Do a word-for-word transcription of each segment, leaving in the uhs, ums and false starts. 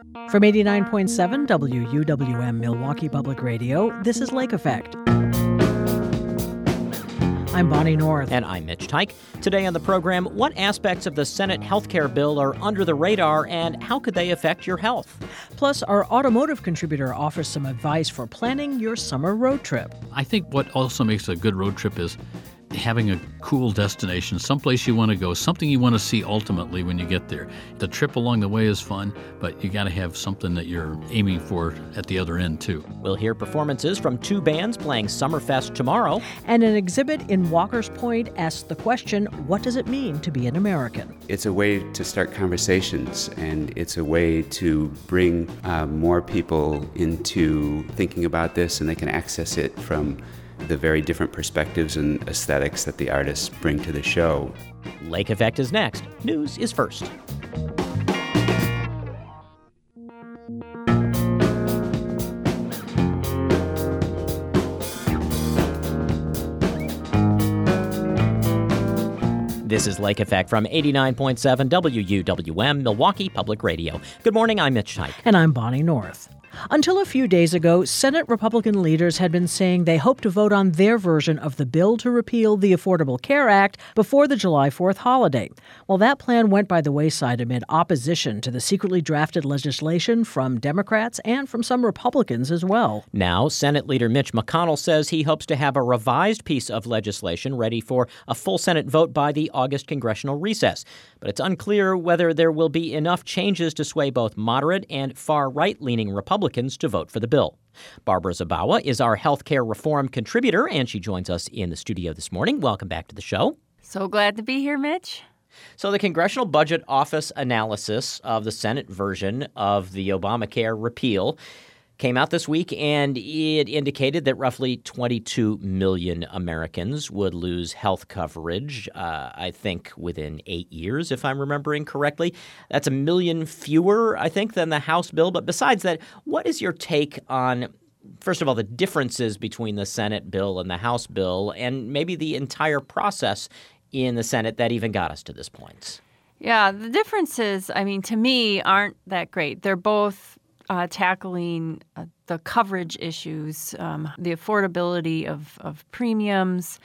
From eighty-nine point seven W U W M Milwaukee Public Radio, this is Lake Effect. I'm Bonnie North. And I'm Mitch Teich. Today on the program, what aspects of the Senate healthcare bill are under the radar and how could they affect your health? Plus, our automotive contributor offers some advice for planning your summer road trip. I think what also makes a good road trip is having a cool destination, someplace you want to go, something you want to see ultimately when you get there. The trip along the way is fun, but you got to have something that you're aiming for at the other end, too. We'll hear performances from two bands playing Summerfest tomorrow. And an exhibit in Walker's Point asks the question, what does it mean to be an American? It's a way to start conversations, and it's a way to bring uh, more people into thinking about this, and they can access it from the very different perspectives and aesthetics that the artists bring to the show. Lake Effect is next. News is first. This is Lake Effect from eighty-nine point seven W U W M Milwaukee Public Radio. Good morning, I'm Mitch Teich. And I'm Bonnie North. Until a few days ago, Senate Republican leaders had been saying they hope to vote on their version of the bill to repeal the Affordable Care Act before the July fourth holiday. Well, that plan went by the wayside amid opposition to the secretly drafted legislation from Democrats and from some Republicans as well. Now, Senate Leader Mitch McConnell says he hopes to have a revised piece of legislation ready for a full Senate vote by the August congressional recess. But it's unclear whether there will be enough changes to sway both moderate and far-right-leaning Republicans to vote for the bill. Barbara Zabawa is our healthcare reform contributor, and she joins us in the studio this morning. Welcome back to the show. So glad to be here, Mitch. So the Congressional Budget Office analysis of the Senate version of the Obamacare repeal came out this week, and it indicated that roughly twenty-two million Americans would lose health coverage, uh, I think, within eight years, if I'm remembering correctly. That's a million fewer, I think, than the House bill. But besides that, what is your take on, first of all, the differences between the Senate bill and the House bill, and maybe the entire process in the Senate that even got us to this point? Yeah, the differences, I mean, to me, aren't that great. They're both Uh, tackling uh, the coverage issues, um, the affordability of, of premiums,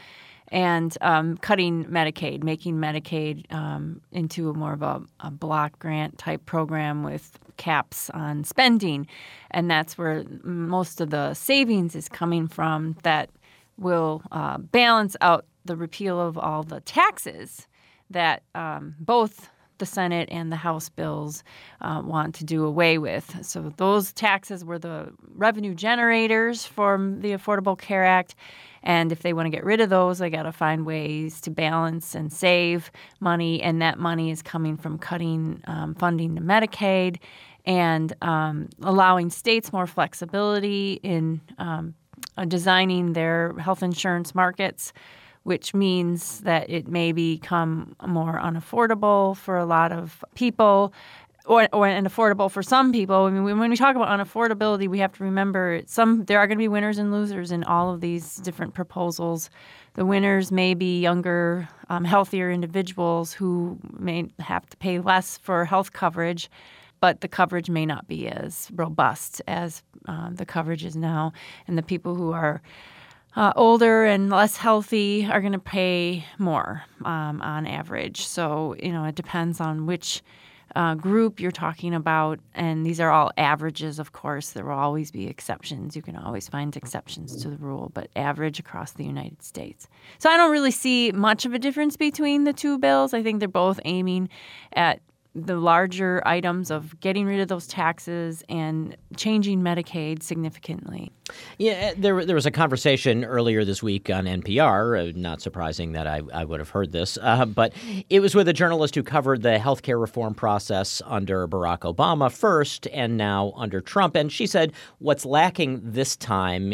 and um, cutting Medicaid, making Medicaid um, into a more of a, a block grant type program with caps on spending. And that's where most of the savings is coming from that will uh, balance out the repeal of all the taxes that um, both the Senate and the House bills uh, want to do away with. So those taxes were the revenue generators from the Affordable Care Act. And if they want to get rid of those, they got to find ways to balance and save money. And that money is coming from cutting um, funding to Medicaid and um, allowing states more flexibility in um, uh, designing their health insurance markets, which means that it may become more unaffordable for a lot of people, or, or and affordable for some people. I mean, when we talk about unaffordability, we have to remember some there are going to be winners and losers in all of these different proposals. The winners may be younger, um, healthier individuals who may have to pay less for health coverage, but the coverage may not be as robust as uh, the coverage is now. And the people who are Uh, older and less healthy are going to pay more um, on average. So, you know, it depends on which uh, group you're talking about. And these are all averages, of course. There will always be exceptions. You can always find exceptions to the rule, but average across the United States. So I don't really see much of a difference between the two bills. I think they're both aiming at the larger items of getting rid of those taxes and changing Medicaid significantly. Yeah, there there was a conversation earlier this week on N P R, uh, not surprising that I, I would have heard this, uh, but it was with a journalist who covered the healthcare reform process under Barack Obama first and now under Trump. And she said what's lacking this time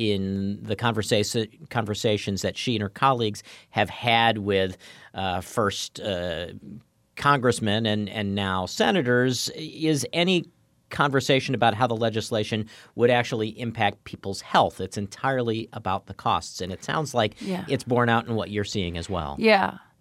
in the conversa- conversations that she and her colleagues have had with uh, first uh, congressmen and, and now senators is any conversation about how the legislation would actually impact people's health. It's entirely about the costs. And it sounds like yeah. it's borne out in what you're seeing as well. Yeah.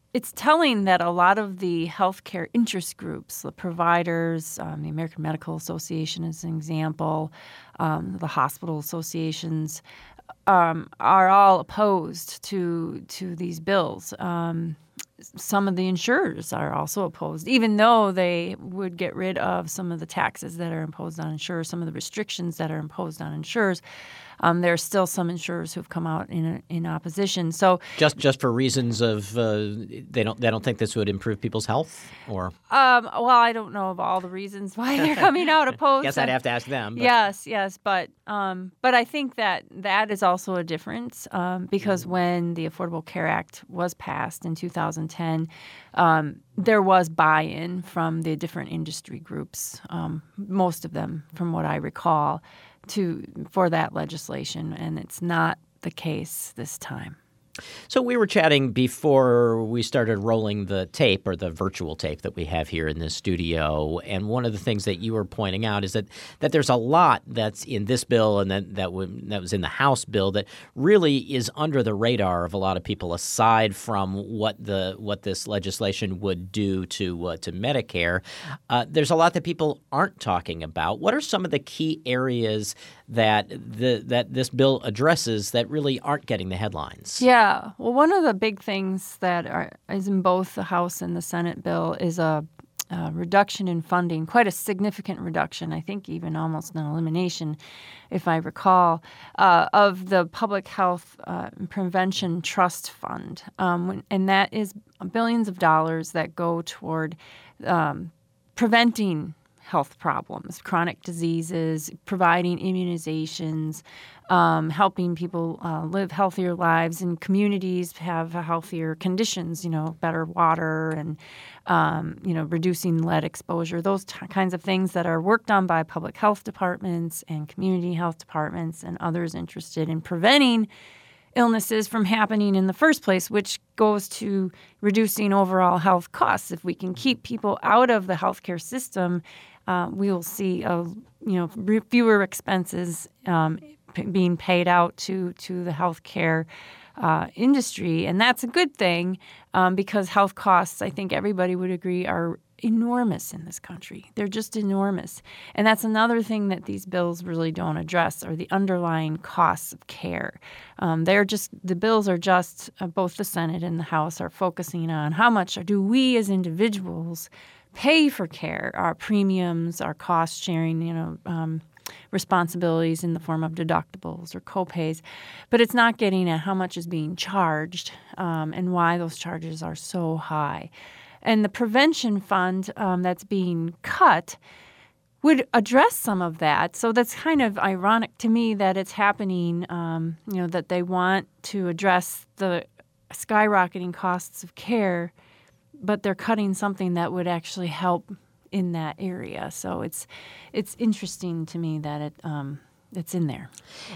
it's telling that a lot of the healthcare interest groups, the providers, um, the American Medical Association as an example, um, the hospital associations, um, are all opposed to to these bills. Um, some of the insurers are also opposed, even though they would get rid of some of the taxes that are imposed on insurers, some of the restrictions that are imposed on insurers. Um, there are still some insurers who've come out in in opposition. So just just for reasons of uh, they don't they don't think this would improve people's health, or um, well, I don't know of all the reasons why they're coming out opposed. Guess I'd have to ask them. But. Yes, yes, but um, but I think that that is also a difference um, because when the Affordable Care Act was passed in two thousand ten, um, there was buy-in from the different industry groups, um, most of them, from what I recall, to for that legislation, and it's not the case this time. So we were chatting before we started rolling the tape, or the virtual tape that we have here in this studio, and one of the things that you were pointing out is that, that there's a lot that's in this bill and that that, w- that was in the House bill that really is under the radar of a lot of people, aside from what the what this legislation would do to uh, to Medicare. Uh, there's a lot that people aren't talking about. What are some of the key areas that the that this bill addresses that really aren't getting the headlines? Yeah. Well, one of the big things that are, is in both the House and the Senate bill is a, a reduction in funding, quite a significant reduction, I think even almost an elimination, if I recall, uh, of the Public Health uh, Prevention Trust Fund. Um, and that is billions of dollars that go toward um, preventing health problems, chronic diseases, providing immunizations, um, helping people uh, live healthier lives in communities, have healthier conditions, you know, better water and, um, you know, reducing lead exposure, those t- kinds of things that are worked on by public health departments and community health departments and others interested in preventing illnesses from happening in the first place, which goes to reducing overall health costs. If we can keep people out of the healthcare system, uh, we will see a, you know re- fewer expenses um, p- being paid out to to the healthcare uh, industry, and that's a good thing um, because health costs, I think everybody would agree, are enormous in this country. They're just enormous. And that's another thing that these bills really don't address, are the underlying costs of care. Um, they're just, the bills are just, uh, both the Senate and the House are focusing on how much do we as individuals pay for care, our premiums, our cost sharing, you know, um, responsibilities in the form of deductibles or copays. But it's not getting at how much is being charged um, and why those charges are so high. And the prevention fund um, that's being cut would address some of that. So that's kind of ironic to me that it's happening, um, you know, that they want to address the skyrocketing costs of care, but they're cutting something that would actually help in that area. So it's it's interesting to me that it um, it's in there.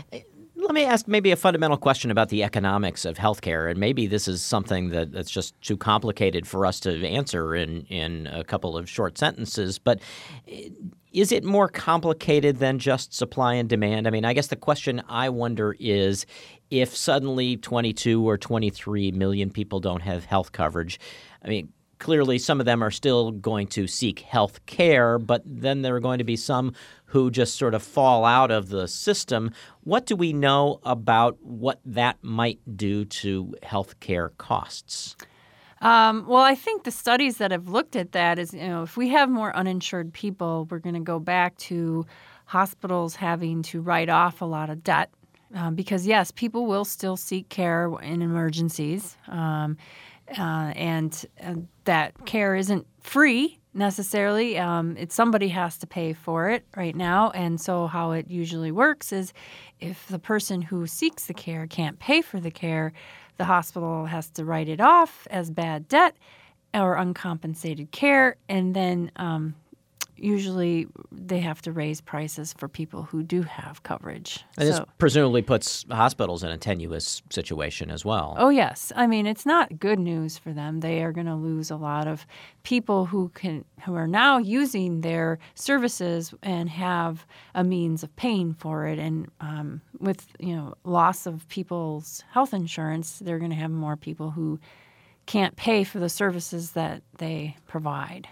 Let me ask maybe a fundamental question about the economics of healthcare, and maybe this is something that, that's just too complicated for us to answer in, in a couple of short sentences, but is it more complicated than just supply and demand? I mean, I guess the question I wonder is if suddenly twenty-two or twenty-three million people don't have health coverage, I mean, clearly some of them are still going to seek health care, but then there are going to be some who just sort of fall out of the system. What do we know about what that might do to health care costs? Um, well, I think the studies that have looked at that is, you know, if we have more uninsured people, we're going to go back to hospitals having to write off a lot of debt. Um, because, yes, people will still seek care in emergencies, um, uh, and, and that care isn't free necessarily. Um, it's somebody has to pay for it right now, and so how it usually works is if the person who seeks the care can't pay for the care, the hospital has to write it off as bad debt or uncompensated care, and then um, usually they have to raise prices for people who do have coverage. And so, this presumably puts hospitals in a tenuous situation as well. Oh, yes. I mean, it's not good news for them. They are going to lose a lot of people who can who are now using their services and have a means of paying for it. And um, with, you know, loss of people's health insurance, they're going to have more people who can't pay for the services that they provide.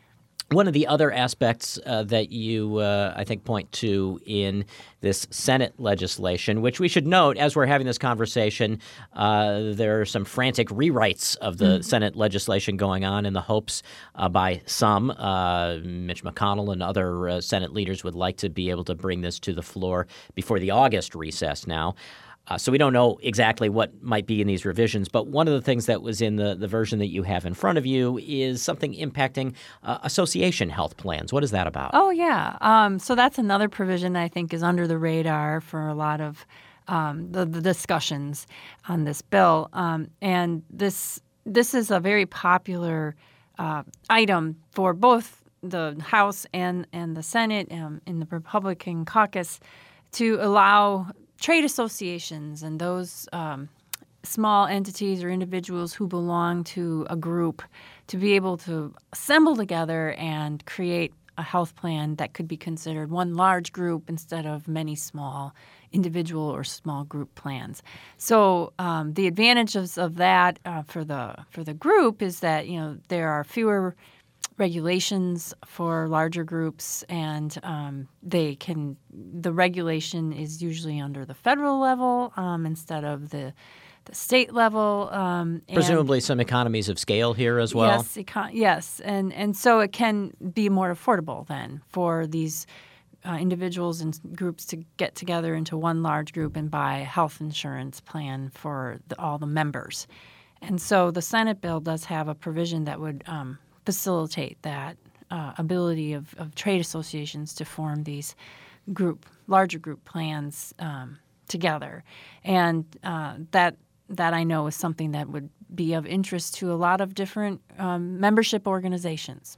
One of the other aspects uh, that you, uh, I think, point to in this Senate legislation, which we should note as we're having this conversation, uh, there are some frantic rewrites of the mm-hmm. Senate legislation going on in the hopes uh, by some, uh, Mitch McConnell and other uh, Senate leaders would like to be able to bring this to the floor before the August recess now. Uh, so we don't know exactly what might be in these revisions, but one of the things that was in the, the version that you have in front of you is something impacting uh, association health plans. What is that about? Oh, yeah. Um, so that's another provision that I think is under the radar for a lot of um, the, the discussions on this bill. Um, and this this is a very popular uh, item for both the House and, and the Senate um, in the Republican caucus to allow trade associations and those um, small entities or individuals who belong to a group to be able to assemble together and create a health plan that could be considered one large group instead of many small individual or small group plans. So um, the advantages of that uh, for the for the group is that you know there are fewer regulations for larger groups, and um, they can. The regulation is usually under the federal level um, instead of the the state level. Um, Presumably, and, some economies of scale here as well. Yes, econ- yes, and and so it can be more affordable then for these uh, individuals and groups to get together into one large group and buy a health insurance plan for the, all the members. And so the Senate bill does have a provision that would um, facilitate that uh, ability of, of trade associations to form these group, larger group plans um, together. And uh, that that I know is something that would be of interest to a lot of different um, membership organizations.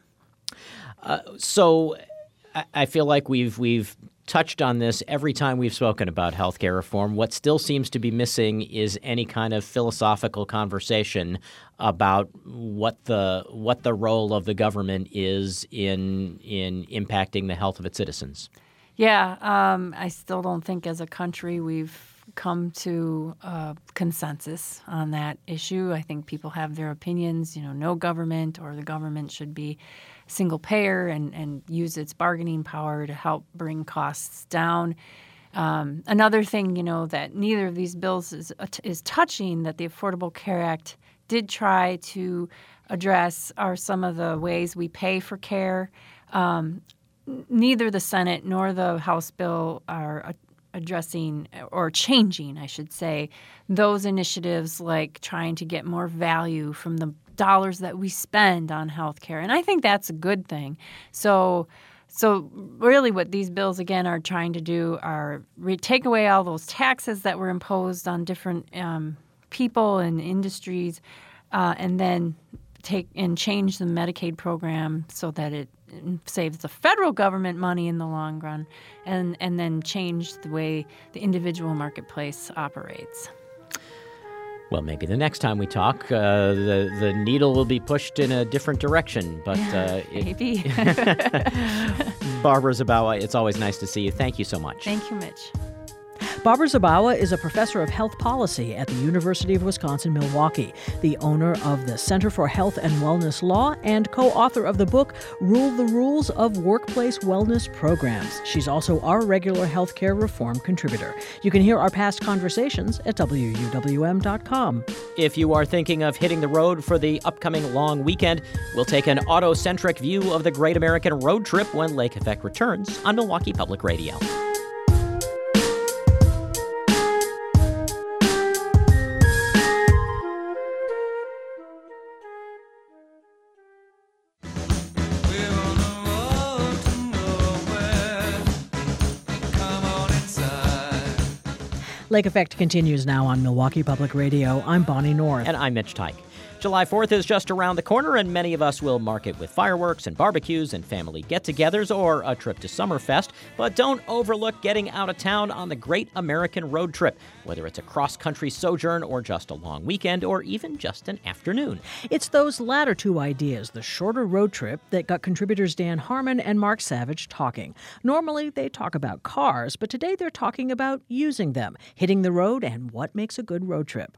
Uh, so I, I feel like we've we've touched on this every time we've spoken about healthcare reform. What still seems to be missing is any kind of philosophical conversation about what the what the role of the government is in in impacting the health of its citizens. Yeah, um, I still don't think as a country we've come to a consensus on that issue. I think people have their opinions, you know, no government or the government should be single payer and, and use its bargaining power to help bring costs down. Um, another thing, you know, that neither of these bills is, is touching that the Affordable Care Act did try to address are some of the ways we pay for care. Um, neither the Senate nor the House bill are addressing or changing, I should say, those initiatives like trying to get more value from the dollars that we spend on healthcare. And I think that's a good thing. So so really what these bills, again, are trying to do are re- take away all those taxes that were imposed on different um, people and industries uh, and then take and change the Medicaid program so that it saves the federal government money in the long run, and, and then change the way the individual marketplace operates. Well, maybe the next time we talk, uh, the the needle will be pushed in a different direction. But uh, it, maybe. Barbara Zabawa, it's always nice to see you. Thank you so much. Thank you, Mitch. Barbara Zabawa is a professor of health policy at the University of Wisconsin-Milwaukee, the owner of the Center for Health and Wellness Law, and co-author of the book Rule the Rules of Workplace Wellness Programs. She's also our regular healthcare reform contributor. You can hear our past conversations at W U W M dot com. If you are thinking of hitting the road for the upcoming long weekend, we'll take an auto-centric view of the Great American Road Trip when Lake Effect returns on Milwaukee Public Radio. Lake Effect continues now on Milwaukee Public Radio. I'm Bonnie North. And I'm Mitch Teich. July fourth is just around the corner, and many of us will mark it with fireworks and barbecues and family get-togethers or a trip to Summerfest. But don't overlook getting out of town on the Great American Road Trip, whether it's a cross-country sojourn or just a long weekend or even just an afternoon. It's those latter two ideas, the shorter road trip, that got contributors Dan Harmon and Mark Savage talking. Normally, they talk about cars, but today they're talking about using them, hitting the road, and what makes a good road trip.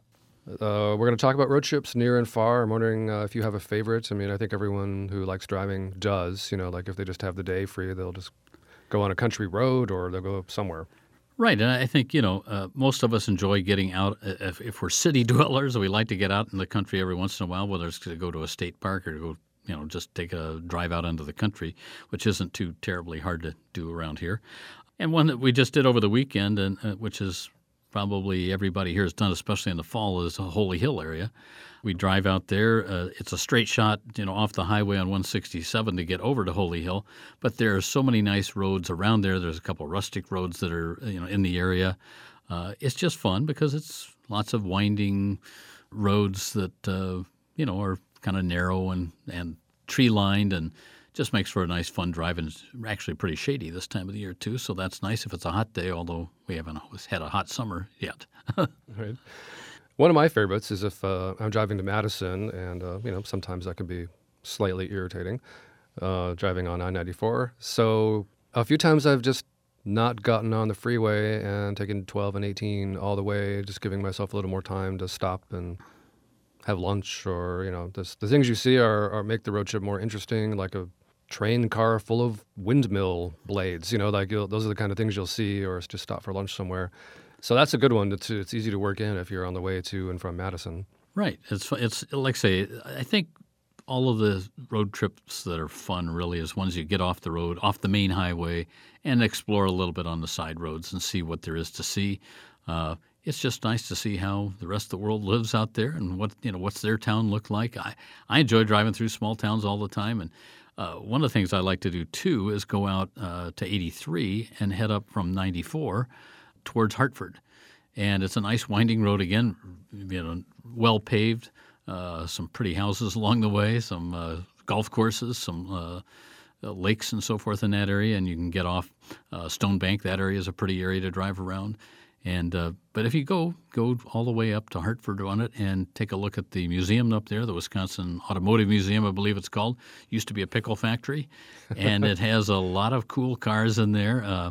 Uh, we're going to talk about road trips near and far. I'm wondering uh, if you have a favorite. I mean, I think everyone who likes driving does. You know, like if they just have the day free, they'll just go on a country road or they'll go somewhere. Right, and I think, you know, uh, most of us enjoy getting out. If, if we're city dwellers, we like to get out in the country every once in a while, whether it's to go to a state park or to go, you know, just take a drive out into the country, which isn't too terribly hard to do around here. And one that we just did over the weekend, and uh, which is probably everybody here has done, especially in the fall, is the Holy Hill area. We drive out there. Uh, it's a straight shot, you know, off the highway on one sixty-seven to get over to Holy Hill. But there are so many nice roads around there. There's a couple of rustic roads that are, you know, in the area. Uh, it's just fun because it's lots of winding roads that, uh, you know, are kind of narrow and, and tree-lined and just makes for a nice, fun drive, and it's actually pretty shady this time of the year, too, so that's nice if it's a hot day, although we haven't had a hot summer yet. Right. One of my favorites is if uh, I'm driving to Madison, and, uh, you know, sometimes that can be slightly irritating, uh, driving on I ninety-four. So a few times I've just not gotten on the freeway and taken twelve and eighteen all the way, just giving myself a little more time to stop and have lunch, or, you know, this, the things you see are, are make the road trip more interesting, like a train car full of windmill blades, you know, like you'll, those are the kind of things you'll see, or just stop for lunch somewhere. So that's a good one. It's, it's easy to work in if you're on the way to and from Madison. Right. It's it's like I say, I think all of the road trips that are fun really is ones you get off the road, off the main highway, and explore a little bit on the side roads and see what there is to see. Uh, it's just nice to see how the rest of the world lives out there and what, you know, what's their town look like. I, I enjoy driving through small towns all the time, and Uh, one of the things I like to do, too, is go out uh, to eighty-three and head up from ninety-four towards Hartford. And it's a nice winding road again, you know, well paved, uh, some pretty houses along the way, some uh, golf courses, some uh, lakes and so forth in that area, and you can get off uh, Stone Bank. That area is a pretty area to drive around. And uh, but if you go go all the way up to Hartford on it and take a look at the museum up there, the Wisconsin Automotive Museum, I believe it's called. Used to be a pickle factory, and it has a lot of cool cars in there. Uh,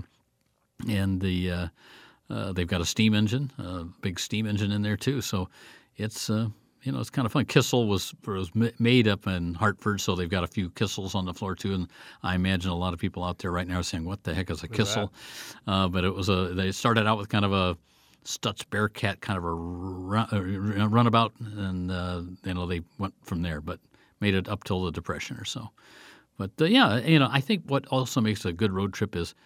and the uh, uh, they've got a steam engine, a big steam engine in there too. So it's uh, you know, it's kind of fun. Kissel was was made up in Hartford, so they've got a few Kissels on the floor too. And I imagine a lot of people out there right now are saying, "What the heck is a Kissel?" Uh, but it was a. They started out with kind of a Stutz Bearcat kind of a run, uh, runabout, and uh, you know, they went from there, but made it up till the Depression or so. But uh, yeah, you know, I think what also makes a good road trip is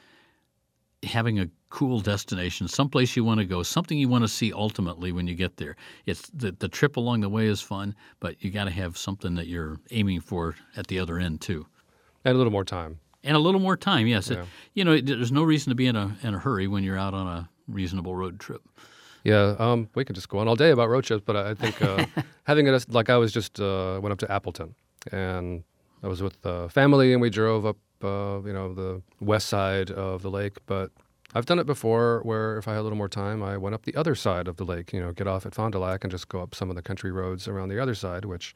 having a cool destination, someplace you want to go, something you want to see ultimately when you get there. It's the, the trip along the way is fun, but you got to have something that you're aiming for at the other end too. And a little more time. And a little more time, yes. Yeah. You know, there's no reason to be in a in a hurry when you're out on a reasonable road trip. Yeah, um, we could just go on all day about road trips, but I think uh, having it, like I was just, uh, went up to Appleton, and I was with uh, family, and we drove up, uh, you know, the west side of the lake, but I've done it before where if I had a little more time, I went up the other side of the lake, you know, get off at Fond du Lac and just go up some of the country roads around the other side, which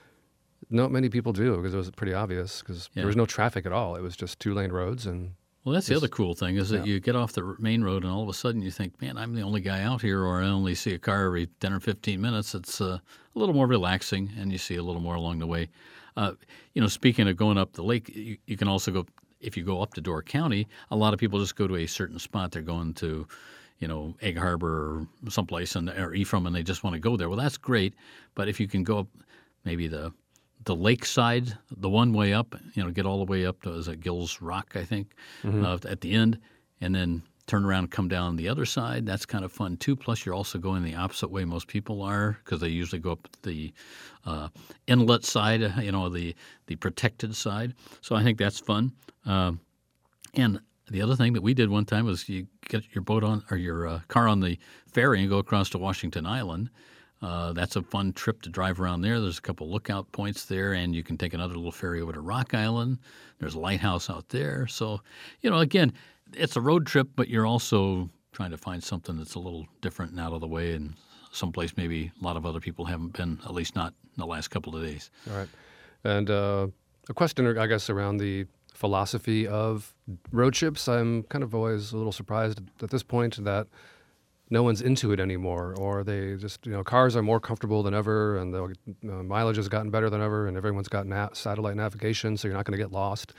not many people do because it was pretty obvious because Yeah. there was no traffic at all. It was just two-lane roads. And Well, that's the Just- other cool thing is that yeah. you get off the r- main road and all of a sudden you think, man, I'm the only guy out here, or I only see a car every ten or fifteen minutes. It's uh, a little more relaxing, and you see a little more along the way. Uh, you know, speaking of going up the lake, you, you can also go, if you go up to Door County, a lot of people just go to a certain spot. They're going to, you know, Egg Harbor or someplace, and, or Ephraim, and they just want to go there. Well, that's great, but if you can go up maybe the the lakeside, the one way up, you know, get all the way up to, is it Gills Rock, I think, uh, at the end, and then turn around and come down the other side. That's kind of fun, too. Plus, you're also going the opposite way most people are because they usually go up the uh, inlet side, uh, you know, the, the protected side. So I think that's fun. Um, and the other thing that we did one time was you get your boat on, or your uh, car on the ferry and go across to Washington Island. Uh, that's a fun trip to drive around there. There's a couple lookout points there, and you can take another little ferry over to Rock Island. There's a lighthouse out there. So, you know, again, it's a road trip, but you're also trying to find something that's a little different and out of the way, and someplace maybe a lot of other people haven't been, at least not in the last couple of days. all right. And uh, a question, I guess, around the philosophy of road trips. I'm kind of always a little surprised at this point that no one's into it anymore, or they just, you know, cars are more comfortable than ever, and the uh, mileage has gotten better than ever, and everyone's got na- satellite navigation, so you're not going to get lost.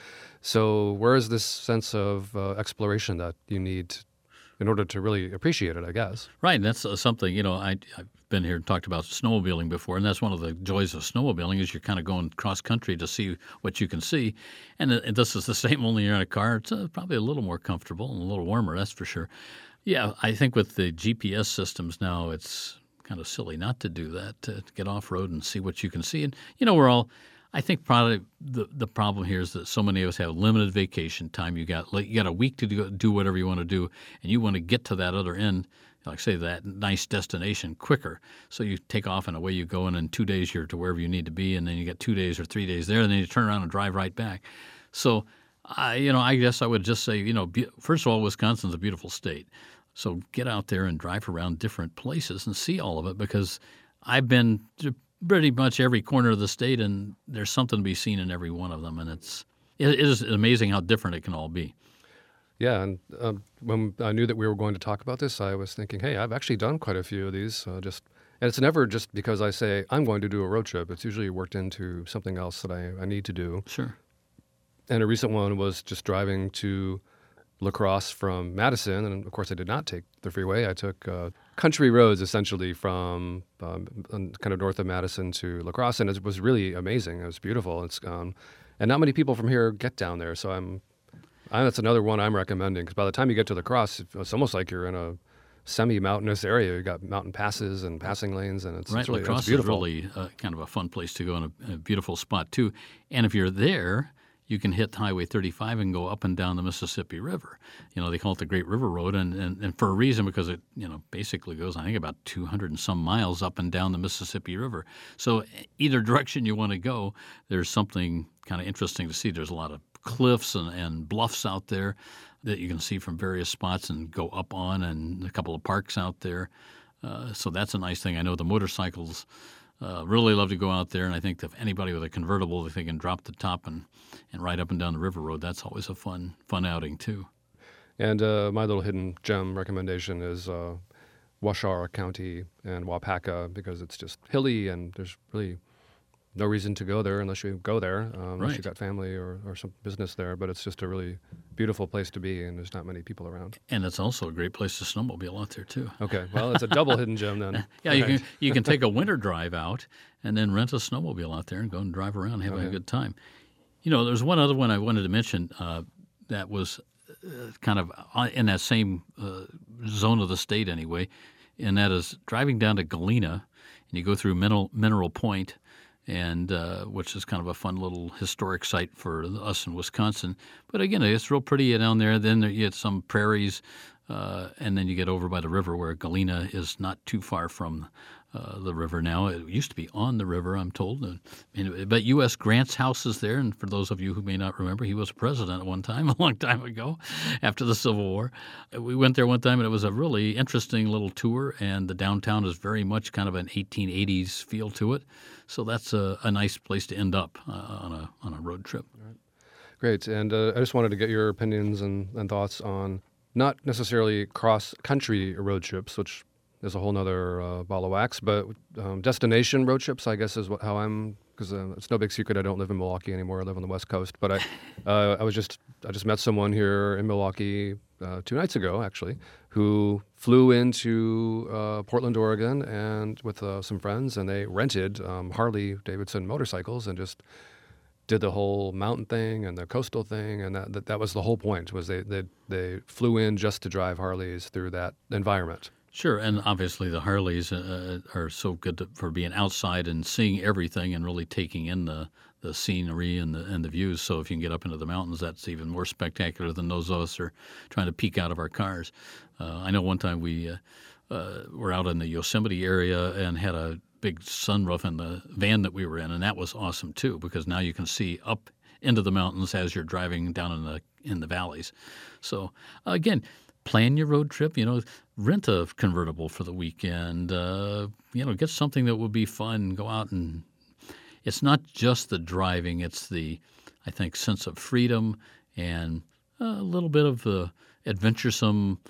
So where is this sense of uh, exploration that you need in order to really appreciate it, I guess? Right, and that's uh, something, you know, I, I've been here and talked about snowmobiling before, and that's one of the joys of snowmobiling is you're kind of going cross-country to see what you can see. And, uh, and this is the same, only you're in a car. It's uh, probably a little more comfortable and a little warmer, that's for sure. Yeah, I think with the G P S systems now, it's kind of silly not to do that, to, to get off-road and see what you can see. And, you know, we're all – I think probably the the problem here is that so many of us have limited vacation time. You got you got a week to do, do whatever you want to do, and you want to get to that other end, like say that nice destination quicker. So you take off and away you go, and in two days you're to wherever you need to be, and then you get two days or three days there, and then you turn around and drive right back. So, I you know, I guess I would just say, you know, be, first of all, Wisconsin's a beautiful state. So get out there and drive around different places and see all of it, because I've been to pretty much every corner of the state, and there's something to be seen in every one of them, and it's it, it is amazing how different it can all be. Yeah, and um, when I knew that we were going to talk about this, I was thinking, hey, I've actually done quite a few of these. Uh, just and it's never just because I say I'm going to do a road trip. It's usually worked into something else that I, I need to do. Sure. And a recent one was just driving to La Crosse from Madison, and of course I did not take the freeway. I took uh, country roads essentially from um, kind of north of Madison to La Crosse, and it was really amazing. It was beautiful. It's um, and not many people from here get down there, so I'm. I, that's another one I'm recommending, because by the time you get to La Crosse, it's almost like you're in a semi-mountainous area. You got mountain passes and passing lanes, and it's, right. it's really La Crosse it's beautiful. is really uh, kind of a fun place to go, and a, a beautiful spot too. And if you're there, you can hit Highway thirty-five and go up and down the Mississippi River. You know, they call it the Great River Road, and, and, and for a reason, because it, you know, basically goes, I think, about two hundred and some miles up and down the Mississippi River. So either direction you want to go, there's something kind of interesting to see. There's a lot of cliffs and, and bluffs out there that you can see from various spots and go up on, and a couple of parks out there. Uh, so that's a nice thing. I know the motorcycles Uh, really love to go out there, and I think if anybody with a convertible, if they can drop the top and, and ride up and down the river road, that's always a fun fun outing too. And uh, my little hidden gem recommendation is uh, Washoe County and Waupaca, because it's just hilly and there's really no reason to go there unless you go there, um, unless Right. you've got family or, or some business there. But it's just a really beautiful place to be, and there's not many people around. And it's also a great place to snowmobile out there too. Okay, well, it's a double hidden gem then. Yeah, you Right. can you can take a winter drive out and then rent a snowmobile out there and go and drive around and have Okay. a good time. You know, there's one other one I wanted to mention uh, that was uh, kind of on- in that same uh, zone of the state anyway, and that is driving down to Galena, and you go through Mineral, Mineral Point, and uh, which is kind of a fun little historic site for us in Wisconsin. But again, it's real pretty down there. Then there, you get some prairies, uh, and then you get over by the river where Galena is not too far from uh, the river now. It used to be on the river, I'm told. And, and, but U S Grant's house is there, and for those of you who may not remember, he was president at one time, a long time ago, after the Civil War. We went there one time, and it was a really interesting little tour, and the downtown is very much kind of an eighteen eighties feel to it. So that's a, a nice place to end up uh, on a on a road trip. Great. And uh, I just wanted to get your opinions and, and thoughts on not necessarily cross-country road trips, which is a whole nother uh, ball of wax, but um, destination road trips, I guess, is what, how I'm, because uh, it's no big secret I don't live in Milwaukee anymore. I live on the West Coast. But I uh, I was just, I just met someone here in Milwaukee uh, two nights ago, actually, who flew into uh, Portland, Oregon, and with uh, some friends, and they rented um, Harley Davidson motorcycles and just did the whole mountain thing and the coastal thing, and that that, that was the whole point, was they, they they flew in just to drive Harleys through that environment. Sure, and obviously the Harleys uh, are so good to, for being outside and seeing everything and really taking in the, the scenery and the and the views. So if you can get up into the mountains, that's even more spectacular than those of us are trying to peek out of our cars. Uh, I know one time we uh, uh, were out in the Yosemite area and had a big sunroof in the van that we were in, and that was awesome too, because now you can see up into the mountains as you're driving down in the in the valleys. So uh, again, plan your road trip. You know, rent a convertible for the weekend. Uh, you know, get something that will be fun. Go out, and it's not just the driving. It's the, I think, sense of freedom and a little bit of the adventuresome,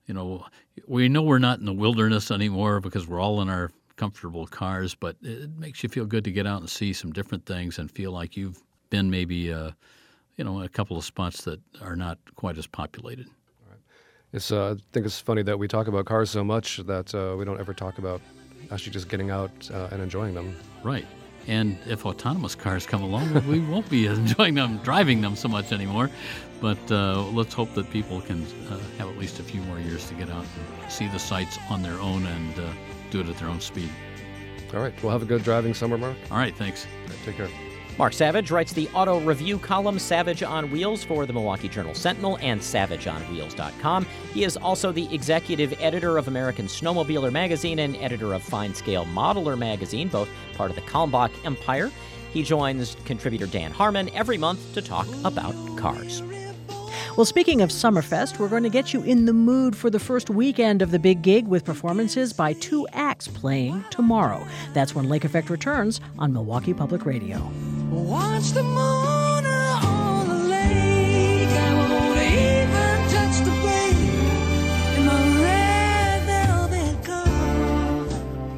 you know, we know we're not in the wilderness anymore because we're all in our comfortable cars, but it makes you feel good to get out and see some different things and feel like you've been maybe, uh, you know, a couple of spots that are not quite as populated. It's, uh, I think it's funny that we talk about cars so much that uh, we don't ever talk about actually just getting out uh, and enjoying them. Right. And if autonomous cars come along, we won't be enjoying them, driving them so much anymore. But uh, let's hope that people can uh, have at least a few more years to get out and see the sights on their own and uh, do it at their own speed. All right. Well, have a good driving summer, Mark. All right. Thanks. All right, take care. Mark Savage writes the auto review column Savage on Wheels for the Milwaukee Journal Sentinel and savage on wheels dot com. He is also the executive editor of American Snowmobiler magazine and editor of Fine Scale Modeler magazine, both part of the Kalmbach empire. He joins contributor Dan Harmon every month to talk about cars. Well, speaking of Summerfest, we're going to get you in the mood for the first weekend of the big gig with performances by two acts playing tomorrow. That's when Lake Effect returns on Milwaukee Public Radio. Watch the moon on the lake. I won't even touch the brake in my red velvet coat.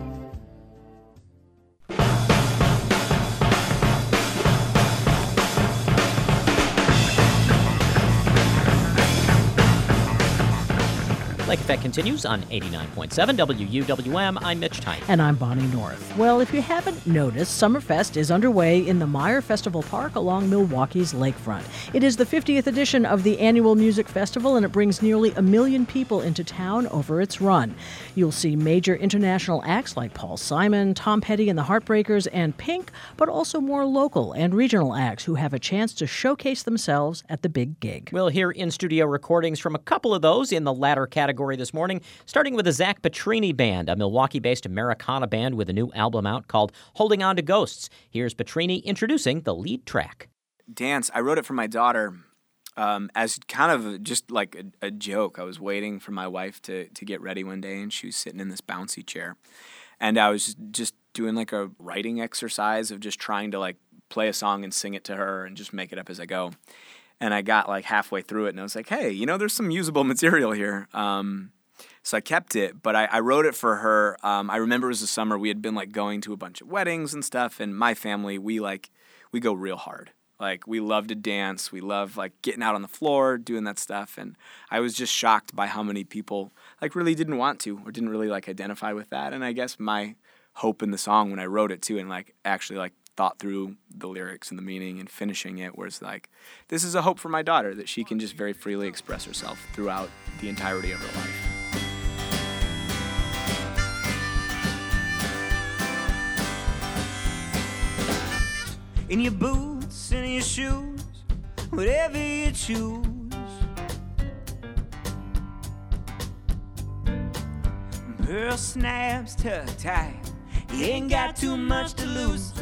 Lake Effect continues on eighty-nine point seven W U W M. I'm Mitch Tyne. And I'm Bonnie North. Well, if you haven't noticed, Summerfest is underway in the Meyer Festival Park along Milwaukee's lakefront. It is the fiftieth edition of the annual music festival, and it brings nearly a million people into town over its run. You'll see major international acts like Paul Simon, Tom Petty and the Heartbreakers, and Pink, but also more local and regional acts who have a chance to showcase themselves at the big gig. We'll hear in-studio recordings from a couple of those in the latter category this morning, starting with the Zach Petrini Band, a Milwaukee-based Americana band with a new album out called Holding On to Ghosts. Here's Petrini introducing the lead track. Dance, I wrote it for my daughter um, as kind of just like a, a joke. I was waiting for my wife to, to get ready one day, and she was sitting in this bouncy chair. And I was just doing like a writing exercise of just trying to like play a song and sing it to her and just make it up as I go. And I got like halfway through it, and I was like, hey, you know, there's some usable material here. Um, so I kept it, but I, I wrote it for her. Um, I remember it was the summer. We had been like going to a bunch of weddings and stuff, and my family, we like, we go real hard. Like, we love to dance. We love like getting out on the floor, doing that stuff. And I was just shocked by how many people like really didn't want to or didn't really like identify with that. And I guess my hope in the song when I wrote it too, and like actually like thought through the lyrics and the meaning and finishing it was like, this is a hope for my daughter that she can just very freely express herself throughout the entirety of her life. In your boots, in your shoes, whatever you choose. Pearl snaps tucked tight, you ain't got too much to lose.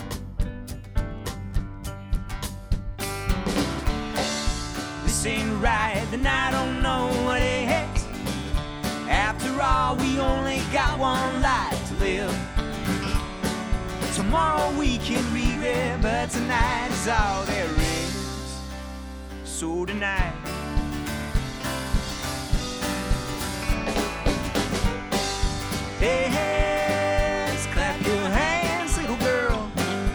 This ain't right, then I don't know what it is. After all, we only got one life to live. Tomorrow we can regret, but tonight is all there is. So tonight, hey, hands, clap your hands, little girl.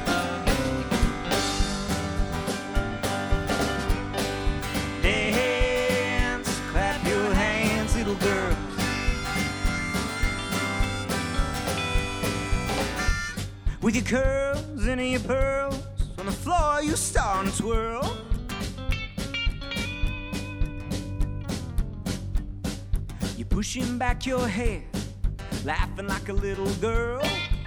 Dance, clap your hands, little girl. With your curls and your pearls, on the floor you start and twirl. You're pushing back your head, laughing like a little girl.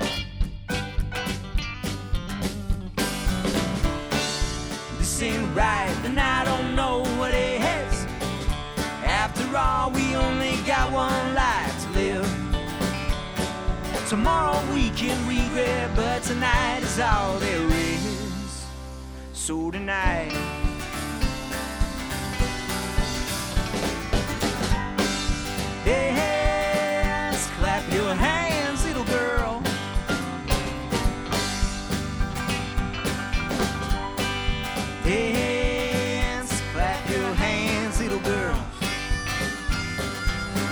This ain't right, and I don't know what it is. After all, we only got one life to live. Tomorrow we can regret, but tonight is all there is. So tonight, yes, clap your hands, little girl. Yes, clap your hands, little girl.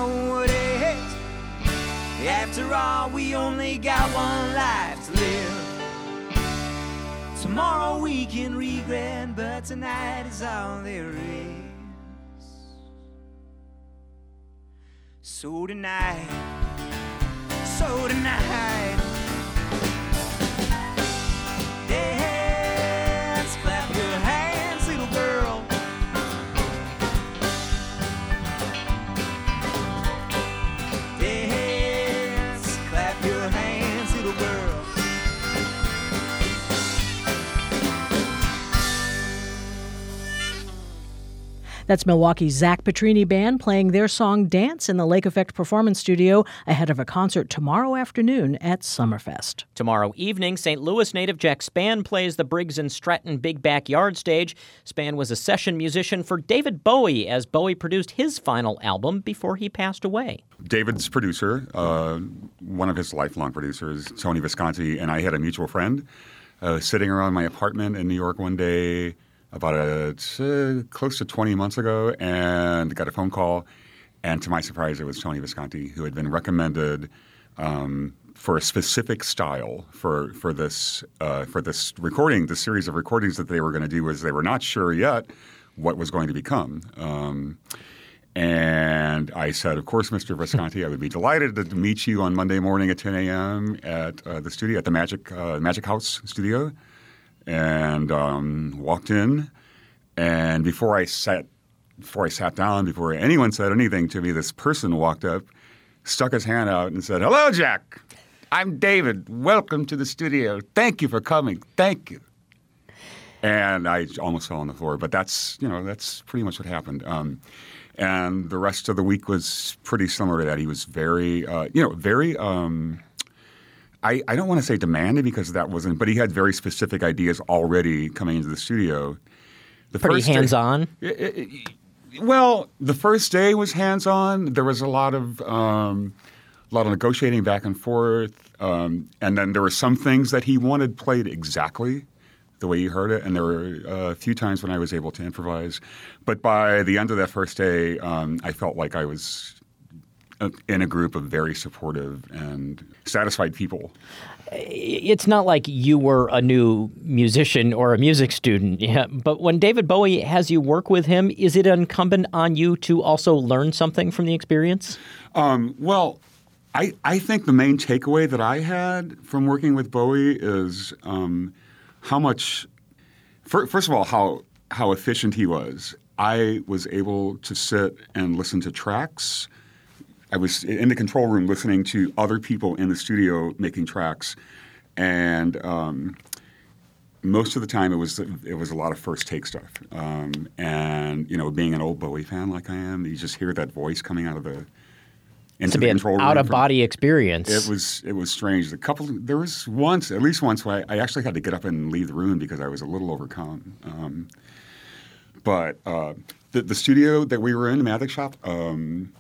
know it is. After all, we only got one life to live. Tomorrow we can regret, but tonight is all there is. So tonight, so tonight, dance, clap your hands, little girl. Dance, clap your hands, little girl. That's Milwaukee's Zach Petrini Band playing their song Dance in the Lake Effect Performance Studio ahead of a concert tomorrow afternoon at Summerfest. Tomorrow evening, Saint Louis native Jack Spann plays the Briggs and Stratton Big Backyard Stage. Spann was a session musician for David Bowie as Bowie produced his final album before he passed away. David's producer, uh, one of his lifelong producers, Tony Visconti, and I had a mutual friend uh, sitting around my apartment in New York one day about a, uh, close to twenty months ago, and got a phone call. And to my surprise, it was Tony Visconti, who had been recommended um, for a specific style for for this uh, for this recording, the series of recordings that they were going to do. Was they were not sure yet what was going to become. Um, and I said, of course, Mister Visconti, I would be delighted to meet you on Monday morning at ten a.m. at uh, the studio, at the Magic uh, Magic House studio. And um, walked in, and before I sat, before I sat down, before anyone said anything to me, this person walked up, stuck his hand out, and said, "Hello, Jack. I'm David. Welcome to the studio. Thank you for coming. Thank you." And I almost fell on the floor, but that's you know that's pretty much what happened. Um, and the rest of the week was pretty similar to that. He was very, uh, you know, very. Um, I, I don't want to say demanding because that wasn't, but he had very specific ideas already coming into the studio. The Pretty first day- hands-on? It- it- it- well, the first day was hands-on. There was a lot of um, a lot of negotiating back and forth, um, and then there were some things that he wanted played exactly the way you heard it, and there were uh, a few times when I was able to improvise. But by the end of that first day, um, I felt like I was in a group of very supportive and satisfied people. It's not like you were a new musician or a music student, yeah, but when David Bowie has you work with him, is it incumbent on you to also learn something from the experience? Um, well, I, I think the main takeaway that I had from working with Bowie is um, how much, for, first of all, how how efficient he was. I was able to sit and listen to tracks. I was in the control room listening to other people in the studio making tracks, and um, most of the time it was it was a lot of first take stuff. Um, and you know, being an old Bowie fan like I am, you just hear that voice coming out of the into to be the an control room. out of from- body experience. It was it was strange. A couple there was once, at least once, where I, I actually had to get up and leave the room because I was a little overcome. Um, but uh, the the studio that we were in, the Magic Shop. Um,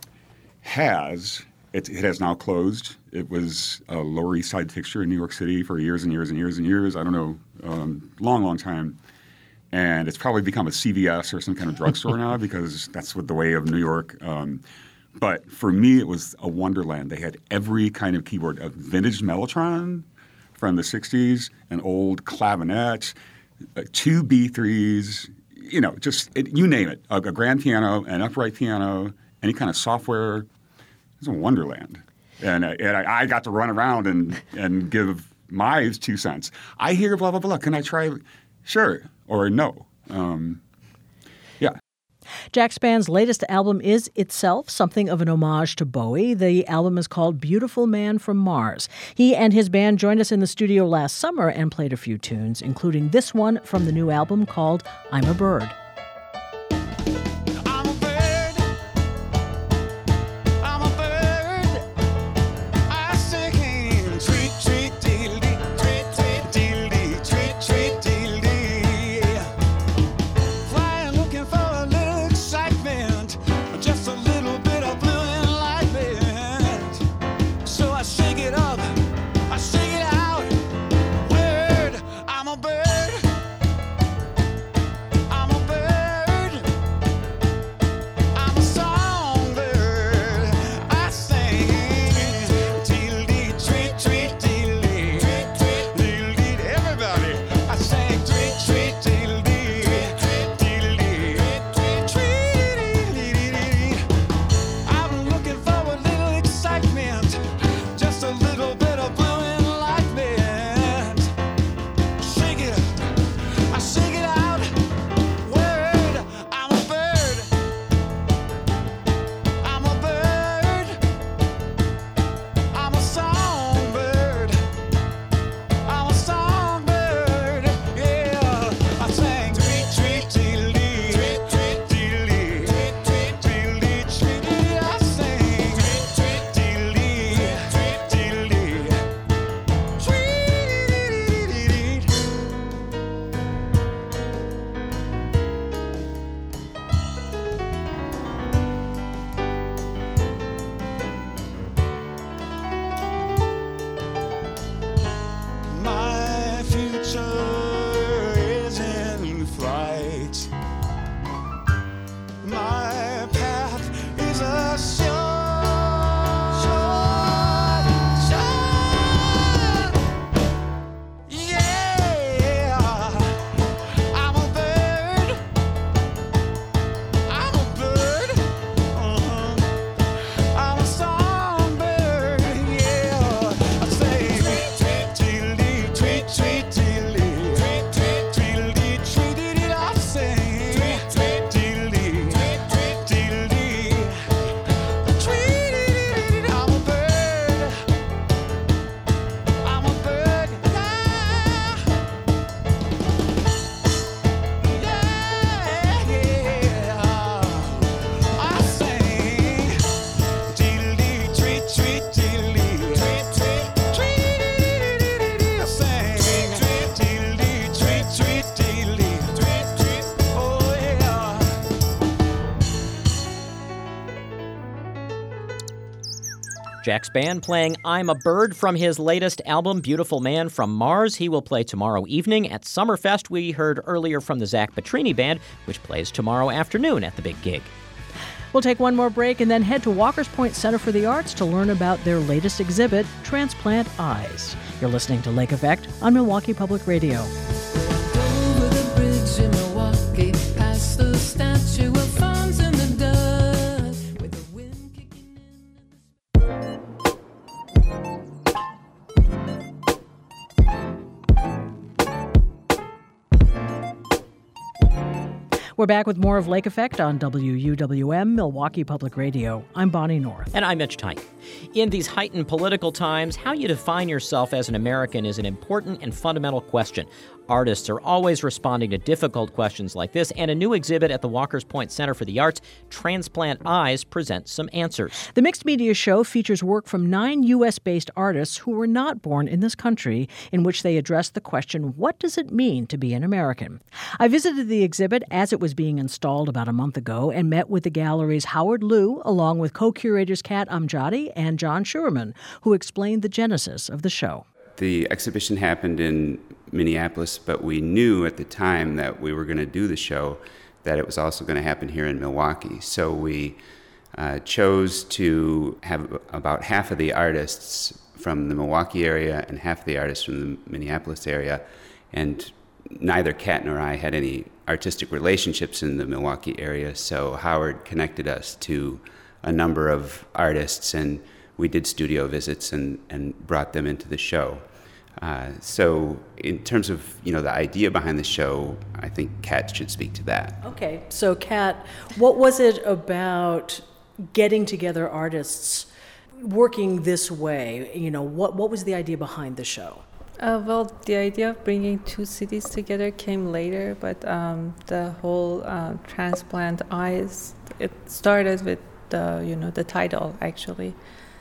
has it, it has now closed. It was a Lower East Side fixture in New York City for years and years and years and years. I don't know, um, long, long time. And it's probably become a C V S or some kind of drugstore now because that's what the way of New York. Um, but for me, it was a wonderland. They had every kind of keyboard, a vintage Mellotron from the sixties, an old clavinet, uh, two B threes, you know, just it, you name it, a, a grand piano, an upright piano, any kind of software. It's a wonderland. And, uh, and I, I got to run around and, and give my two cents. I hear blah, blah, blah. Can I try? Sure. Or no. Um, yeah. Jack Spann's latest album is itself something of an homage to Bowie. The album is called Beautiful Man from Mars. He and his band joined us in the studio last summer and played a few tunes, including this one from the new album called I'm a Bird. I'm a bird. I'm a bird. I sing tweet, tweet, deedle-dee, tweet, tweet, deedle-dee, tweet, tweet, deedle-dee. Flying, looking for a little excitement, just a little bit of blue enlightenment. So I shake it up, I shake it out. Word, I'm a bird. I'm a bird. Jack's band playing I'm a Bird from his latest album, Beautiful Man from Mars. He will play tomorrow evening at Summerfest. We heard earlier from the Zach Petrini Band, which plays tomorrow afternoon at the big gig. We'll take one more break and then head to Walker's Point Center for the Arts to learn about their latest exhibit, Transplant Eyes. You're listening to Lake Effect on Milwaukee Public Radio. Over the bridge in Milwaukee, past the statue of farms in the dust, with the wind kicking in. We're back with more of Lake Effect on W U W M, Milwaukee Public Radio. I'm Bonnie North. And I'm Mitch Teich. In these heightened political times, how you define yourself as an American is an important and fundamental question. Artists are always responding to difficult questions like this, and a new exhibit at the Walker's Point Center for the Arts, Transplant Eyes, presents some answers. The Mixed Media Show features work from nine U S-based artists who were not born in this country, in which they address the question, what does it mean to be an American? I visited the exhibit as it was being installed about a month ago and met with the gallery's Howard Liu, along with co-curators Kat Amjadi and John Schuerman, who explained the genesis of the show. The exhibition happened in Minneapolis, but we knew at the time that we were going to do the show that it was also going to happen here in Milwaukee. So we uh, chose to have about half of the artists from the Milwaukee area and half of the artists from the Minneapolis area. And neither Kat nor I had any artistic relationships in the Milwaukee area, so Howard connected us to a number of artists, and we did studio visits and, and brought them into the show. Uh, so in terms of, you know, the idea behind the show, I think Kat should speak to that. Okay, so Kat, what was it about getting together artists working this way? You know, what, what was the idea behind the show? Uh, well, the idea of bringing two cities together came later, but um, the whole uh, Transplant Eyes, it started with the, you know, the title, actually.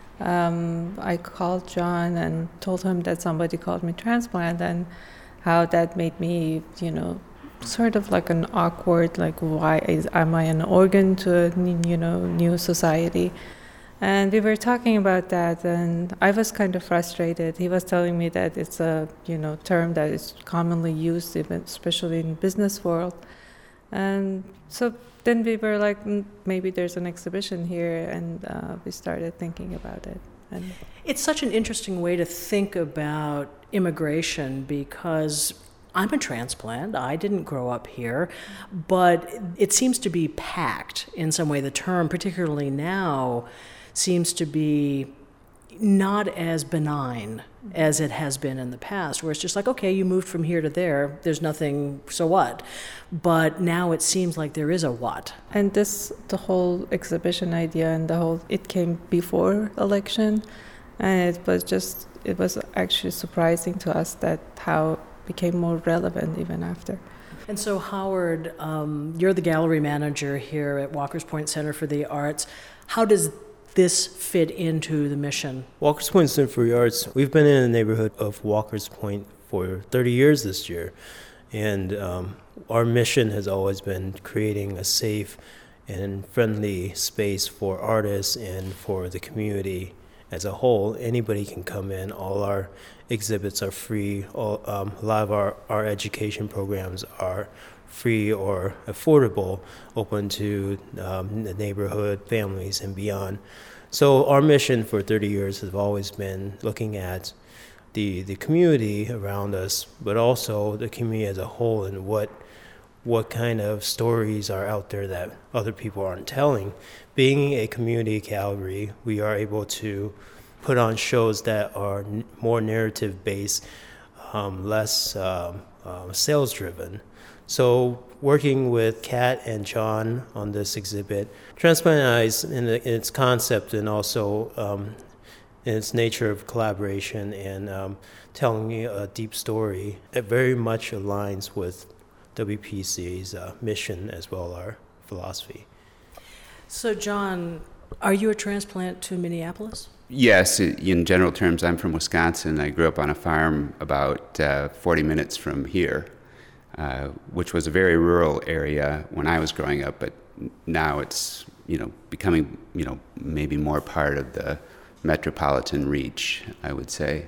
Um, I called John and told him that somebody called me transplant, and how that made me, you know, sort of like an awkward, like, why is, am I an organ to a, you know, new society? And we were talking about that, and I was kind of frustrated. He was telling me that it's a, you know, term that is commonly used, even especially in business world. And so then we were like, mm, maybe there's an exhibition here, and uh, we started thinking about it. And it's such an interesting way to think about immigration, because I'm a transplant. I didn't grow up here, but it seems to be packed in some way. The term, particularly now, seems to be not as benign as it has been in the past, where it's just like, okay, you moved from here to there, there's nothing, so what? But now it seems like there is a what. And this, the whole exhibition idea and the whole, it came before election, and it was just, it was actually surprising to us that how it became more relevant even after. And so, Howard, um, you're the gallery manager here at Walker's Point Center for the Arts. How does this fit into the mission? Walker's Point Center for the Arts, we've been in the neighborhood of Walker's Point for thirty years this year. And um, our mission has always been creating a safe and friendly space for artists and for the community as a whole. Anybody can come in. All our exhibits are free. All, um, a lot of our, our education programs are free or affordable, open to um, the neighborhood, families, and beyond. So our mission for thirty years has always been looking at the the community around us, but also the community as a whole, and what what kind of stories are out there that other people aren't telling. Being a community gallery, we are able to put on shows that are n- more narrative-based, um, less um, uh, sales-driven. So working with Kat and John on this exhibit, Transplant Eyes in, the, in its concept and also um, in its nature of collaboration and um, telling me a deep story, it very much aligns with W P C's uh, mission as well as our philosophy. So, John, are you a transplant to Minneapolis? Yes, in general terms, I'm from Wisconsin. I grew up on a farm about uh, forty minutes from here, uh, which was a very rural area when I was growing up, but now it's, you know, becoming, you know, maybe more part of the metropolitan reach, I would say.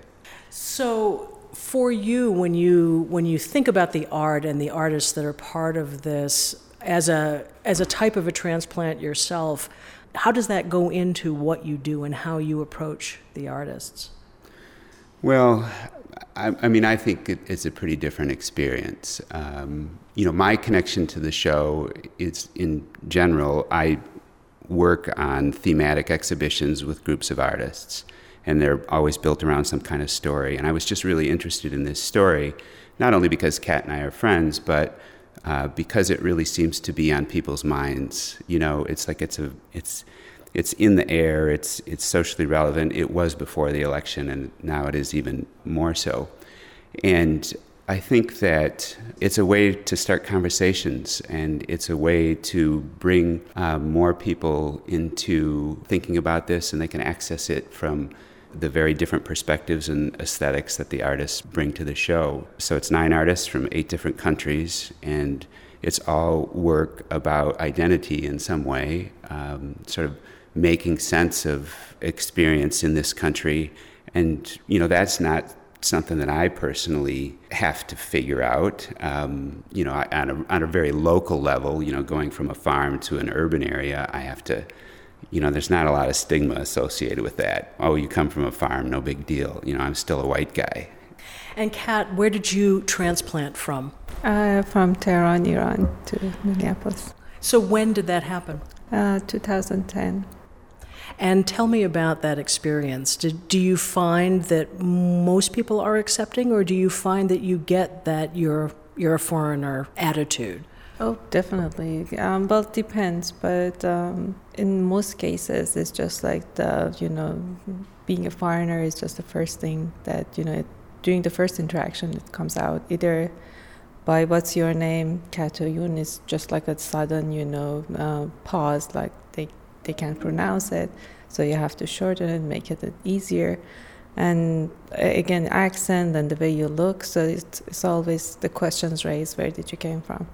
So for you, when you when you think about the art and the artists that are part of this, as a as a type of a transplant yourself, how does that go into what you do and how you approach the artists? Well, I, I mean, I think it, it's a pretty different experience. Um, you know, my connection to the show is, in general, I work on thematic exhibitions with groups of artists, and they're always built around some kind of story. And I was just really interested in this story, not only because Kat and I are friends, but uh, because it really seems to be on people's minds. You know, it's like it's a it's it's in the air. It's it's socially relevant. It was before the election, and now it is even more so. And I think that it's a way to start conversations, and it's a way to bring uh, more people into thinking about this, and they can access it from the very different perspectives and aesthetics that the artists bring to the show. So it's nine artists from eight different countries, and it's all work about identity in some way, um, sort of making sense of experience in this country. And, you know, that's not something that I personally have to figure out, um, you know, on a, on a very local level, you know, going from a farm to an urban area, I have to, you know, there's not a lot of stigma associated with that. Oh, you come from a farm, no big deal. You know, I'm still a white guy. And Kat, where did you transplant from? Uh, from Tehran, Iran to Minneapolis. So when did that happen? Uh, two thousand ten. And tell me about that experience. Did, do you find that most people are accepting, or do you find that you get that you're you're a foreigner attitude? Oh, definitely. Um, well, it depends, but um, in most cases, it's just like the, you know, being a foreigner is just the first thing that, you know, during the first interaction, it comes out. Either by what's your name, Katayun is just like a sudden, you know, uh, pause, like they, they can't pronounce it, so you have to shorten it, make it easier. And again, accent and the way you look, so it's, it's always the questions raised, where did you came from?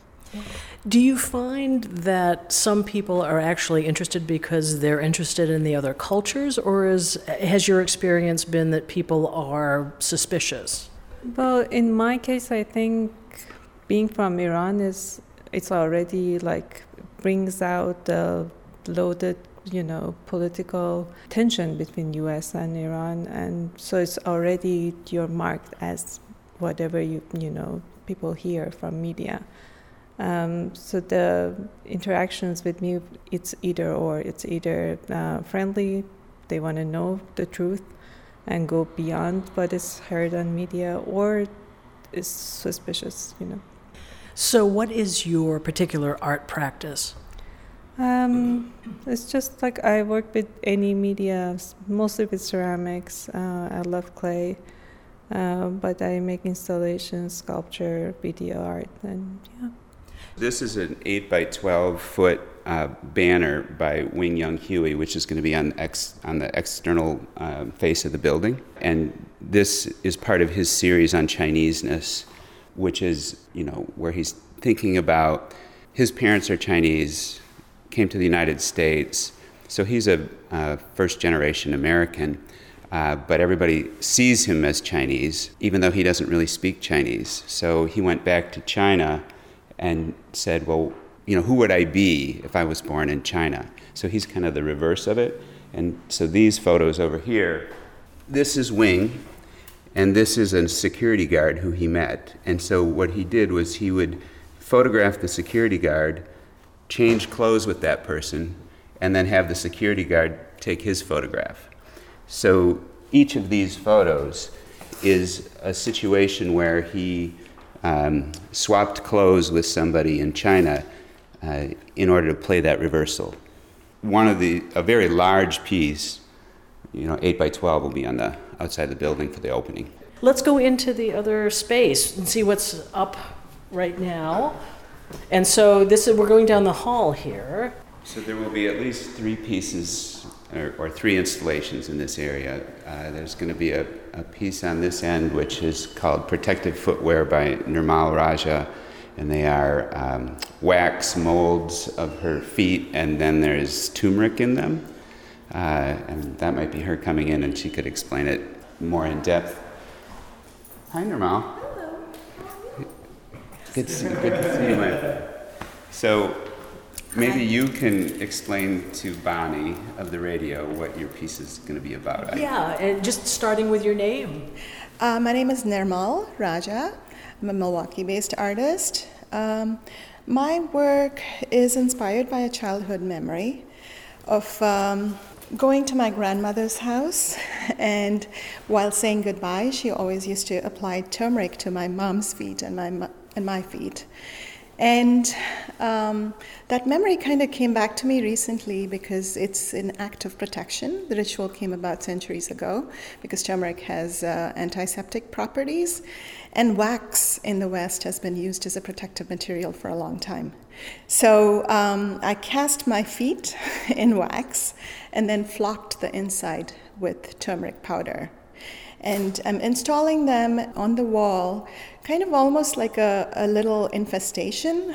Do you find that some people are actually interested because they're interested in the other cultures, or is, has your experience been that people are suspicious? Well, in my case, I think being from Iran is, it's already like brings out the loaded, you know, political tension between U S and Iran, and so it's already, you're marked as whatever you, you know, people hear from media. Um, so the interactions with me, it's either or. It's either uh, friendly, they want to know the truth and go beyond what is heard on media, or is suspicious, you know. So what is your particular art practice? Um, it's just like I work with any media, mostly with ceramics. Uh, I love clay, uh, but I make installations, sculpture, video art, and yeah. This is an eight by twelve foot uh, banner by Wing Young Huey, which is going to be on, ex- on the external uh, face of the building. And this is part of his series on Chineseness, which is, you know, where he's thinking about his parents are Chinese, came to the United States, so he's a uh, first generation American, uh, but everybody sees him as Chinese, even though he doesn't really speak Chinese. So he went back to China and said, well, you know, who would I be if I was born in China? So he's kind of the reverse of it. And so these photos over here, this is Wing, and this is a security guard who he met. And so what he did was he would photograph the security guard, change clothes with that person, and then have the security guard take his photograph. So each of these photos is a situation where he Um, swapped clothes with somebody in China uh, in order to play that reversal. One of the, a very large piece, you know, eight by twelve will be on the outside the building for the opening. Let's go into the other space and see what's up right now. And so this is, we're going down the hall here. So there will be at least three pieces or, or three installations in this area. Uh, there's going to be a, a piece on this end which is called Protected Footwear by Nirmal Raja, and they are um, wax molds of her feet, and then there's turmeric in them. Uh, and that might be her coming in, and she could explain it more in depth. Hi, Nirmal. Hello. Good to see, good to see you, man. So maybe you can explain to Bonnie of the radio what your piece is going to be about. I- Yeah, and just starting with your name. Uh, my name is Nirmal Raja. I'm a Milwaukee-based artist. Um, my work is inspired by a childhood memory of um, going to my grandmother's house, and while saying goodbye, she always used to apply turmeric to my mom's feet and my mo- and my feet. And um, that memory kind of came back to me recently because it's an act of protection. The ritual came about centuries ago because turmeric has uh, antiseptic properties, and wax in the West has been used as a protective material for a long time. So um, I cast my feet in wax and then flocked the inside with turmeric powder. And I'm installing them on the wall, kind of almost like a, a little infestation.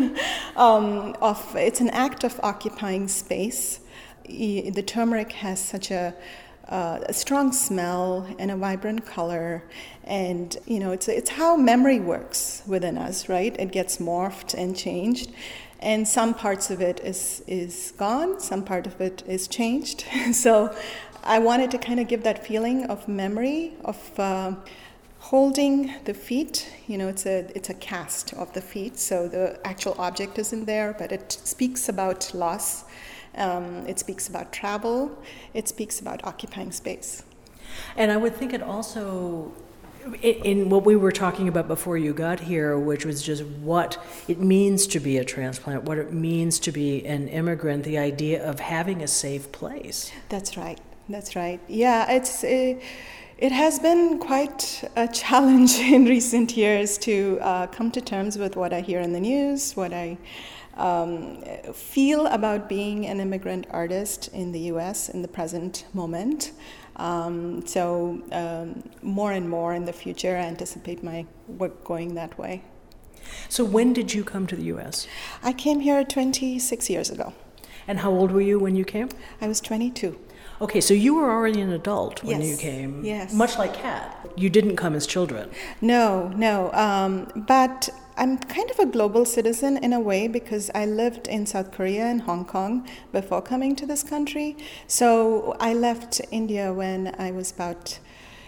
um, of it's an act of occupying space. E- The turmeric has such a, uh, a strong smell and a vibrant color, and you know it's it's how memory works within us, right? It gets morphed and changed. And some parts of it is, is gone, some part of it is changed. So I wanted to kind of give that feeling of memory, of uh, holding the feet. You know, it's a it's a cast of the feet, so the actual object isn't there, but it speaks about loss. Um, it speaks about travel. It speaks about occupying space. And I would think it also, in, in what we were talking about before you got here, which was just what it means to be a transplant, what it means to be an immigrant, the idea of having a safe place. That's right. That's right. Yeah, it's it, it has been quite a challenge in recent years to uh, come to terms with what I hear in the news, what I um, feel about being an immigrant artist in the U S in the present moment. Um, so um, more and more in the future, I anticipate my work going that way. So when did you come to the U S? I came here twenty-six years ago. And how old were you when you came? I was twenty-two. Okay, so you were already an adult when Yes, you came. yes. Much like Kat. You didn't come as children. No, no. Um, but I'm kind of a global citizen in a way because I lived in South Korea and Hong Kong before coming to this country. So I left India when I was about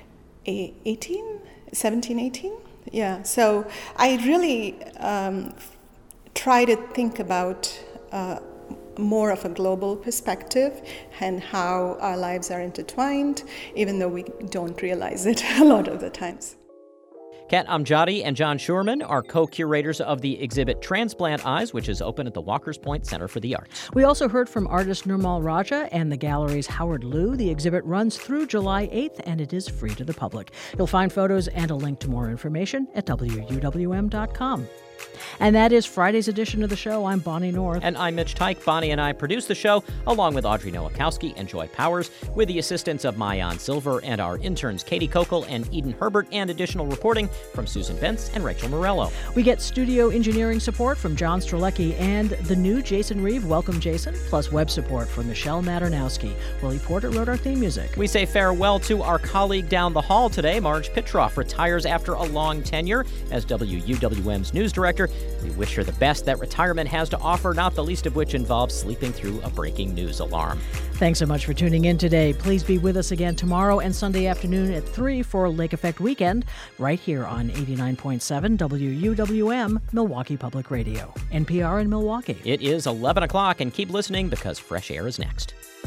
eighteen, seventeen, eighteen. Yeah, so I really um, try to think about uh, more of a global perspective and how our lives are intertwined, even though we don't realize it a lot of the times. Kat Amjadi and John Schurman are co-curators of the exhibit Transplant Eyes, which is open at the Walker's Point Center for the Arts. We also heard from artist Nirmal Raja and the gallery's Howard Liu. The exhibit runs through July eighth, and it is free to the public. You'll find photos and a link to more information at W U W M dot com. And that is Friday's edition of the show. I'm Bonnie North. And I'm Mitch Teich. Bonnie and I produce the show, along with Audrey Nowakowski and Joy Powers, with the assistance of Maayan Silver and our interns Katie Kokel and Eden Herbert, and additional reporting from Susan Bentz and Rachel Morello. We get studio engineering support from John Strzelecki and the new Jason Reeve. Welcome, Jason. Plus web support from Michelle Maternowski. Willie Porter wrote our theme music. We say farewell to our colleague down the hall today. Marge Pitroff retires after a long tenure as W U W M's news director. We wish her the best that retirement has to offer, not the least of which involves sleeping through a breaking news alarm. Thanks so much for tuning in today. Please be with us again tomorrow and Sunday afternoon at three for Lake Effect Weekend, right here on eighty-nine point seven W U W M, Milwaukee Public Radio. N P R in Milwaukee. It is eleven o'clock, and keep listening because fresh air is next.